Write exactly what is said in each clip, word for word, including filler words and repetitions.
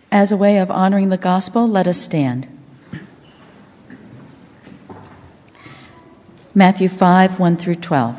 As a way of honoring the gospel, let us stand. Matthew five, one through twelve.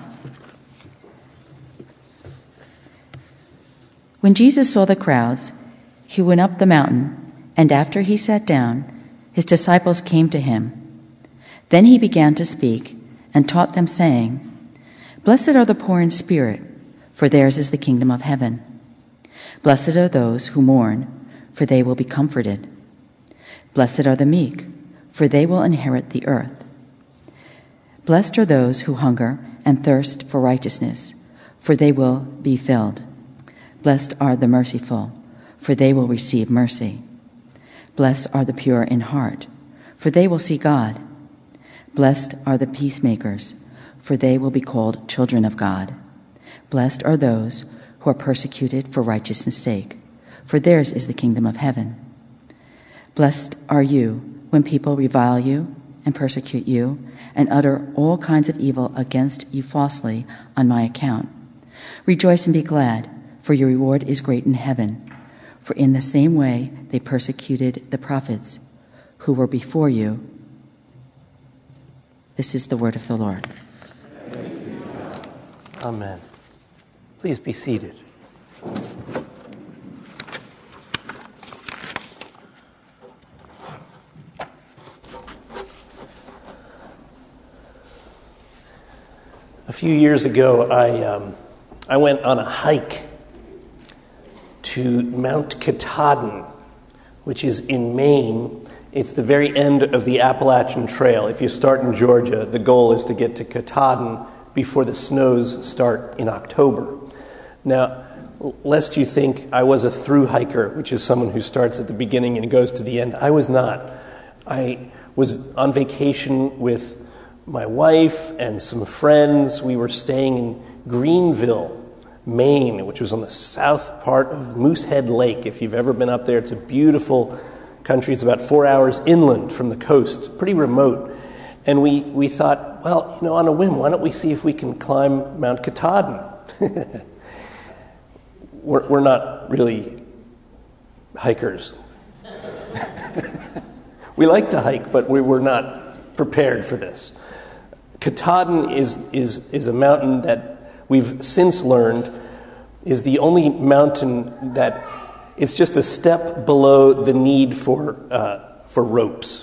When Jesus saw the crowds, he went up the mountain, and after he sat down, his disciples came to him. Then he began to speak and taught them, saying, "Blessed are the poor in spirit, for theirs is the kingdom of heaven. Blessed are those who mourn, for they will be comforted. Blessed are the meek, for they will inherit the earth. Blessed are those who hunger and thirst for righteousness, for they will be filled. Blessed are the merciful, for they will receive mercy. Blessed are the pure in heart, for they will see God. Blessed are the peacemakers, for they will be called children of God. Blessed are those who are persecuted for righteousness' sake, for theirs is the kingdom of heaven. Blessed are you when people revile you and persecute you and utter all kinds of evil against you falsely on my account. Rejoice and be glad, for your reward is great in heaven. For in the same way they persecuted the prophets who were before you." This is the word of the Lord. Amen. Please be seated. A few years ago, I um, I went on a hike to Mount Katahdin, which is in Maine. It's the very end of the Appalachian Trail. If you start in Georgia, the goal is to get to Katahdin before the snows start in October. Now, lest you think I was a through hiker, which is someone who starts at the beginning and goes to the end, I was not. I was on vacation with my wife and some friends. We were staying in Greenville, Maine, which was on the south part of Moosehead Lake. If you've ever been up there, it's a beautiful country. It's about four hours inland from the coast, pretty remote. And we, we thought, well, you know, on a whim, why don't we see if we can climb Mount Katahdin? we're, we're not really hikers. We like to hike, but we were not prepared for this. Katahdin is, is, is a mountain that we've since learned is the only mountain that it's just a step below the need for uh, for ropes.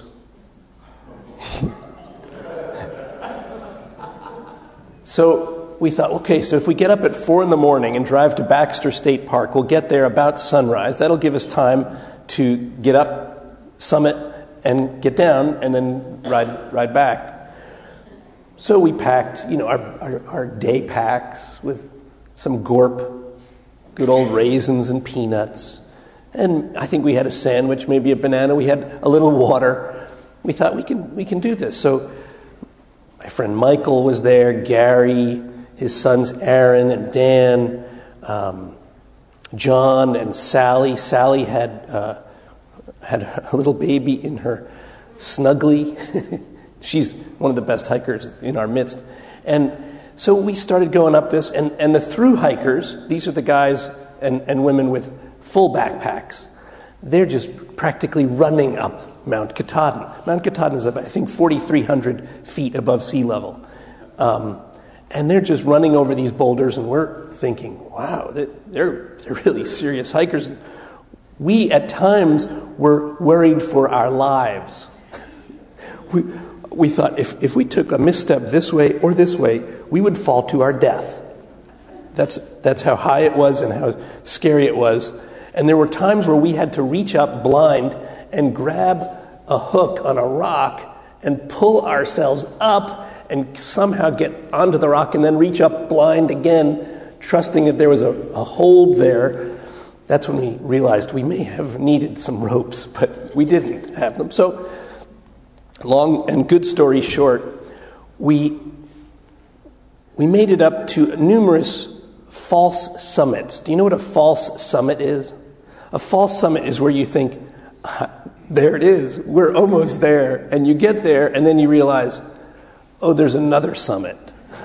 So we thought, okay, so if we get up at four in the morning and drive to Baxter State Park, we'll get there about sunrise. That'll give us time to get up, summit, and get down, and then ride ride back. So we packed, you know, our, our, our day packs with some gorp, good old raisins and peanuts. And I think we had a sandwich, maybe a banana. We had a little water. We thought we can we can do this. So my friend Michael was there, Gary, his sons Aaron and Dan, um, John and Sally. Sally had uh, had a little baby in her snuggly. She's one of the best hikers in our midst. And so we started going up this, and, and the through hikers, these are the guys and, and women with full backpacks. They're just practically running up Mount Katahdin. Mount Katahdin is, about, I think, forty-three hundred feet above sea level. Um, and they're just running over these boulders, and we're thinking, wow, they're, they're really serious hikers. We, at times, were worried for our lives. we... We thought if, if we took a misstep this way or this way, we would fall to our death. That's that's how high it was and how scary it was. And there were times where we had to reach up blind and grab a hook on a rock and pull ourselves up and somehow get onto the rock and then reach up blind again, trusting that there was a, a hold there. That's when we realized we may have needed some ropes, but we didn't have them. So, long and good story short, we we made it up to numerous false summits. Do you know what a false summit is? A false summit is where you think, there it is, we're almost there. And you get there, and then you realize, oh, there's another summit.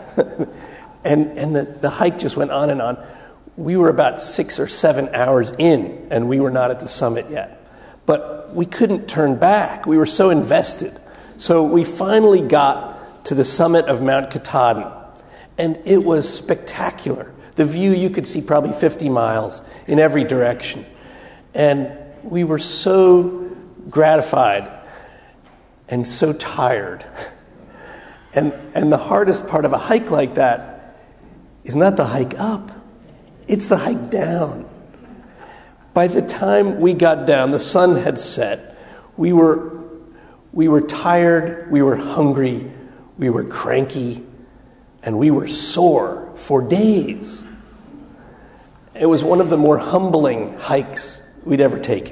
and and the, the hike just went on and on. We were about six or seven hours in, and we were not at the summit yet. but we couldn't turn back. We were so invested. So we finally got to the summit of Mount Katahdin, and it was spectacular. The view, you could see probably fifty miles in every direction. And we were so gratified and so tired. And, and the hardest part of a hike like that is not the hike up, it's the hike down. By the time we got down, the sun had set. We were we were tired, we were hungry, we were cranky, and we were sore for days. It was one of the more humbling hikes we'd ever taken.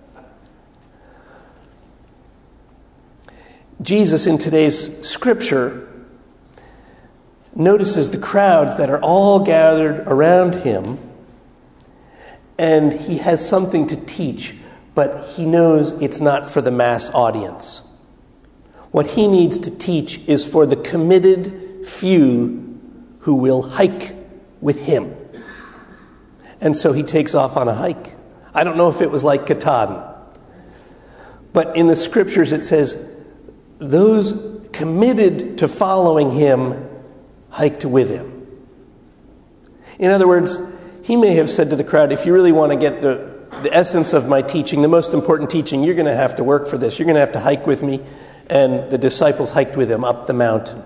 Jesus, in today's scripture, notices the crowds that are all gathered around him, and he has something to teach, but he knows it's not for the mass audience. What he needs to teach is for the committed few who will hike with him. And so he takes off on a hike. I don't know if it was like Katahdin, but in the scriptures it says, those committed to following him hiked with him. In other words, he may have said to the crowd, if you really want to get the, the essence of my teaching, the most important teaching, you're going to have to work for this. You're going to have to hike with me. And the disciples hiked with him up the mountain.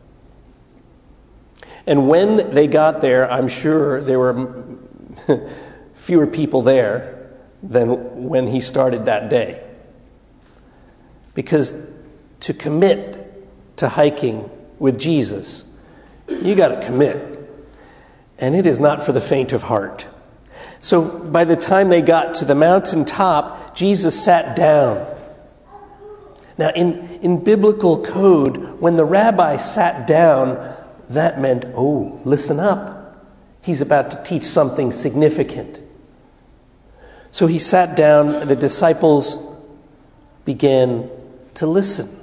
And when they got there, I'm sure there were fewer people there than when he started that day. Because to commit to hiking with Jesus, you got to commit. And it is not for the faint of heart. So by the time they got to the mountaintop, Jesus sat down. Now, in, in biblical code, when the rabbi sat down, that meant, oh, listen up. He's about to teach something significant. So he sat down, the disciples began to listen.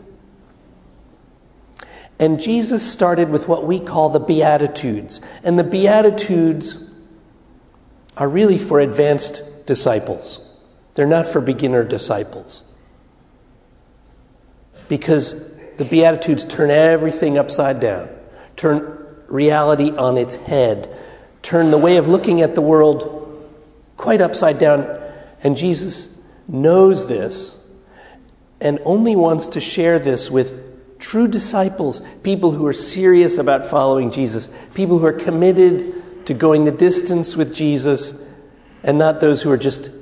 And Jesus started with what we call the Beatitudes. And the Beatitudes are really for advanced disciples. They're not for beginner disciples. Because the Beatitudes turn everything upside down, turn reality on its head, turn the way of looking at the world quite upside down. And Jesus knows this and only wants to share this with true disciples, people who are serious about following Jesus, people who are committed to going the distance with Jesus, and not those who are just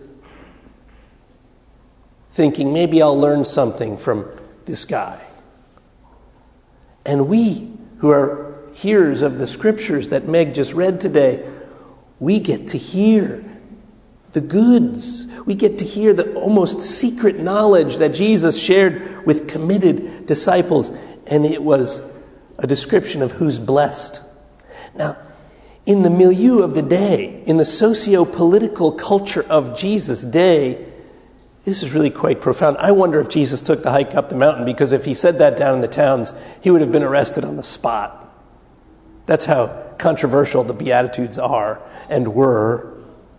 thinking, maybe I'll learn something from this guy. And we who are hearers of the scriptures that Meg just read today, we get to hear the goods. We get to hear the almost secret knowledge that Jesus shared with committed disciples. And it was a description of who's blessed. Now, in the milieu of the day, in the socio-political culture of Jesus' day, this is really quite profound. I wonder if Jesus took the hike up the mountain, because if he said that down in the towns, he would have been arrested on the spot. That's how controversial the Beatitudes are and were.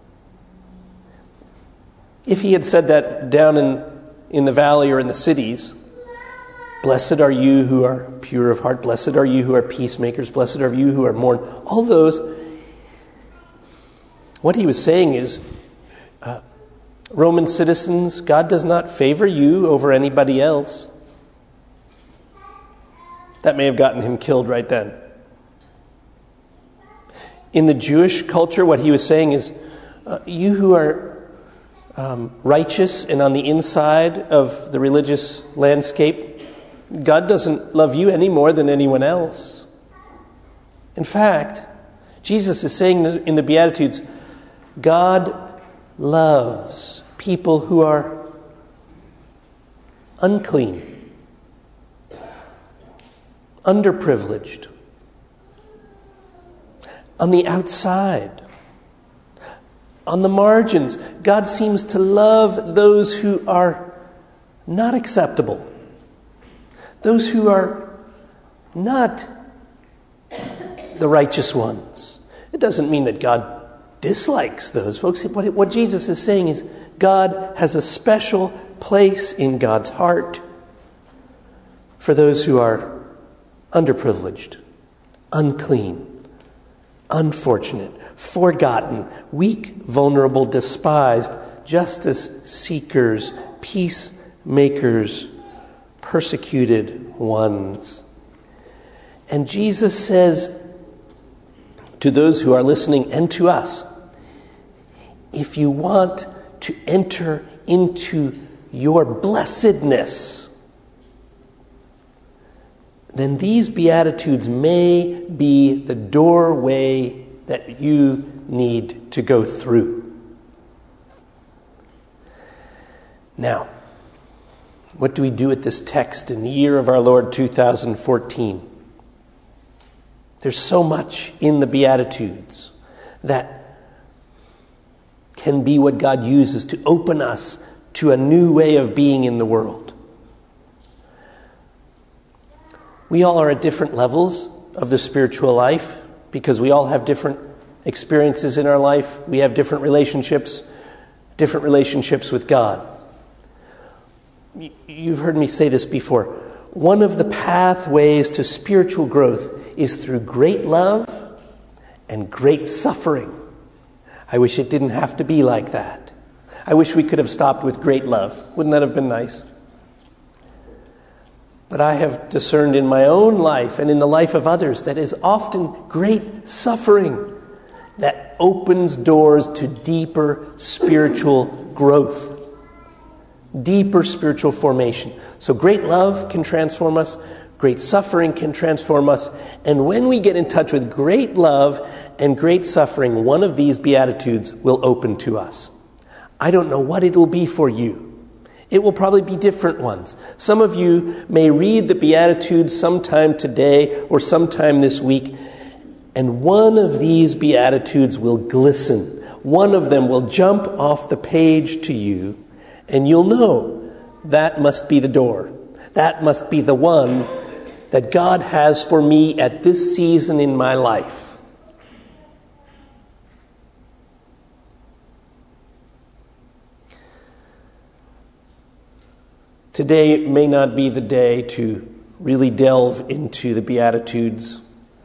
If he had said that down in, in the valley or in the cities, blessed are you who are pure of heart, blessed are you who are peacemakers, blessed are you who are mourn, all those, what he was saying is, uh, Roman citizens, God does not favor you over anybody else. That may have gotten him killed right then. In the Jewish culture, what he was saying is, uh, you who are um, righteous and on the inside of the religious landscape, God doesn't love you any more than anyone else. In fact, Jesus is saying in the Beatitudes, God loves people who are unclean, underprivileged, on the outside, on the margins. God seems to love those who are not acceptable, those who are not the righteous ones. It doesn't mean that God dislikes those folks. What, what Jesus is saying is, God has a special place in God's heart for those who are underprivileged, unclean, unfortunate, forgotten, weak, vulnerable, despised, justice seekers, peacemakers, persecuted ones. And Jesus says to those who are listening and to us, if you want to enter into your blessedness, then these Beatitudes may be the doorway that you need to go through. Now, what do we do with this text in the year of our Lord two thousand fourteen? There's so much in the Beatitudes that can be what God uses to open us to a new way of being in the world. We all are at different levels of the spiritual life because we all have different experiences in our life. We have different relationships, different relationships with God. You've heard me say this before. One of the pathways to spiritual growth is through great love and great suffering. I wish it didn't have to be like that. I wish we could have stopped with great love. Wouldn't that have been nice? But I have discerned in my own life and in the life of others that is often great suffering that opens doors to deeper spiritual growth, deeper spiritual formation. So great love can transform us. Great suffering can transform us. And when we get in touch with great love and great suffering, one of these Beatitudes will open to us. I don't know what it will be for you. It will probably be different ones. Some of you may read the Beatitudes sometime today or sometime this week, and one of these Beatitudes will glisten. One of them will jump off the page to you, and you'll know that must be the door. That must be the one that God has for me at this season in my life. Today may not be the day to really delve into the Beatitudes.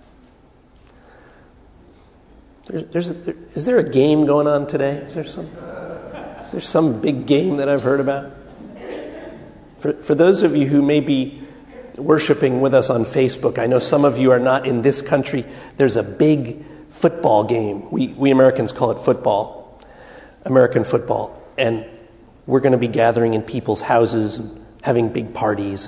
There's, there's, is there a game going on today? Is there some, is there some big game that I've heard about? For, for those of you who may be worshiping with us on Facebook, I know some of you are not in this country. There's a big football game. We, we Americans call it football, American football. And we're going to be gathering in people's houses and having big parties.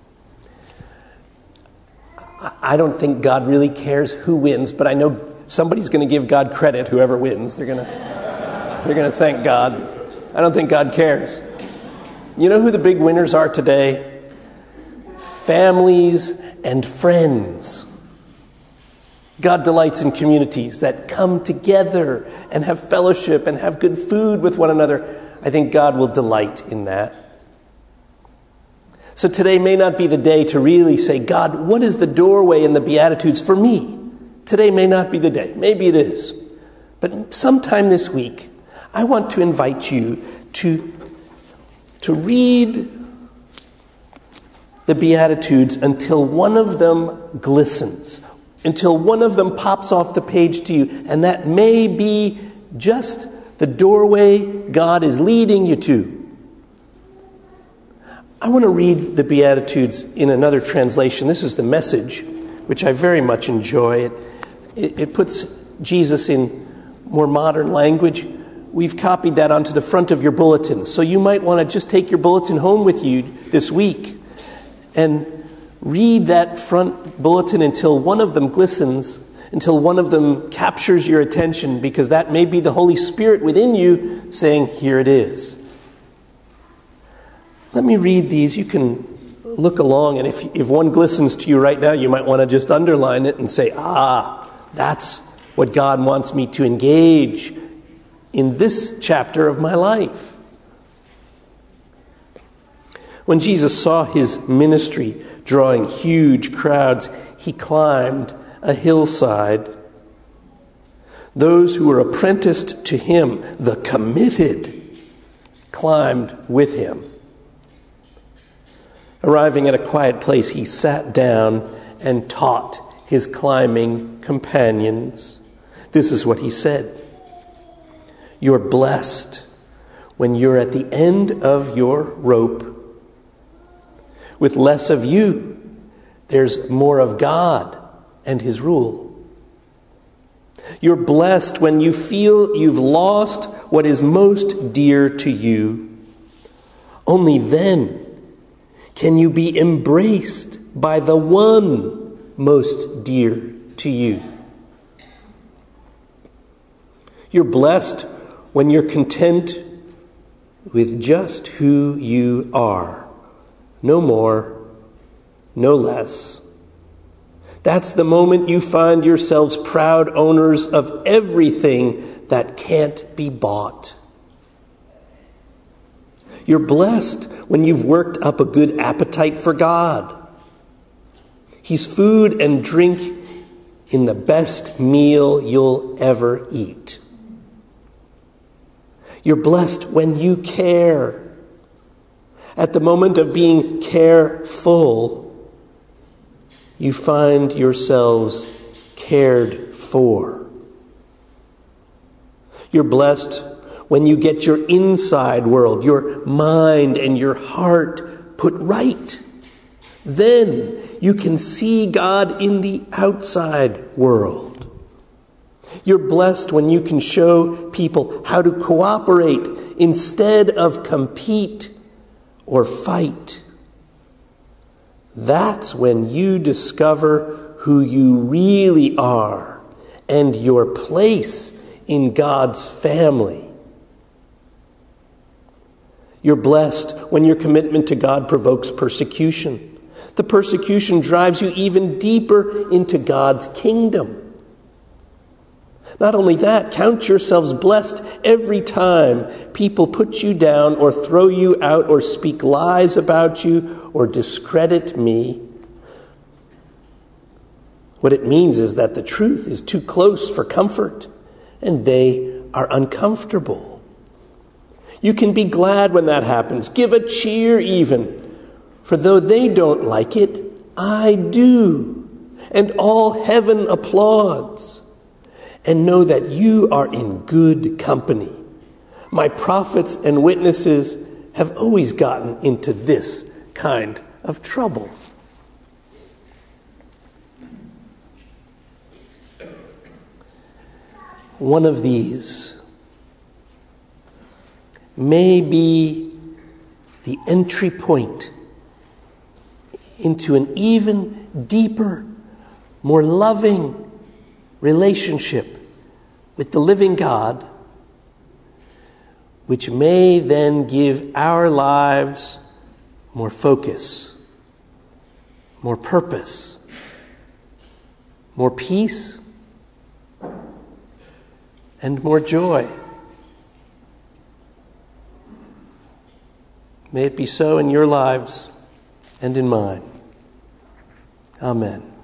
I don't think God really cares who wins, but I know somebody's going to give God credit, whoever wins. They're going to they're going to thank God. I don't think God cares. You know who the big winners are today? Families and friends. God delights in communities that come together and have fellowship and have good food with one another. I think God will delight in that. So today may not be the day to really say, God, what is the doorway in the Beatitudes for me? Today may not be the day. Maybe it is. But sometime this week, I want to invite you to, to read the Beatitudes until one of them glistens, until one of them pops off the page to you. And that may be just the doorway God is leading you to. I want to read the Beatitudes in another translation. This is the Message, which I very much enjoy. It, it, it puts Jesus in more modern language. We've copied that onto the front of your bulletin. So you might want to just take your bulletin home with you this week and read that front bulletin until one of them glistens, until one of them captures your attention, because that may be the Holy Spirit within you saying, here it is. Let me read these. You can look along, and if, if one glistens to you right now, you might want to just underline it and say, ah, that's what God wants me to engage in this chapter of my life. When Jesus saw his ministry drawing huge crowds, he climbed a hillside. Those who were apprenticed to him, the committed, climbed with him. Arriving at a quiet place, he sat down and taught his climbing companions. This is what he said: "You're blessed when you're at the end of your rope. With less of you, there's more of God and his rule. You're blessed when you feel you've lost what is most dear to you. Only then can you be embraced by the one most dear to you. You're blessed when you're content with just who you are. No more, no less. That's the moment you find yourselves proud owners of everything that can't be bought. You're blessed when you've worked up a good appetite for God. He's food and drink in the best meal you'll ever eat. You're blessed when you care. At the moment of being careful, you find yourselves cared for. You're blessed when you get your inside world, your mind and your heart put right. Then you can see God in the outside world. You're blessed when you can show people how to cooperate instead of compete or fight. That's when you discover who you really are and your place in God's family. You're blessed when your commitment to God provokes persecution. The persecution drives you even deeper into God's kingdom. Not only that, count yourselves blessed every time people put you down or throw you out or speak lies about you or discredit me. What it means is that the truth is too close for comfort, and they are uncomfortable. You can be glad when that happens. Give a cheer even. For though they don't like it, I do. And all heaven applauds. And know that you are in good company. My prophets and witnesses have always gotten into this kind of trouble. One of these may be the entry point into an even deeper, more loving relationship with the living God, which may then give our lives more focus, more purpose, more peace, and more joy. May it be so in your lives and in mine. Amen.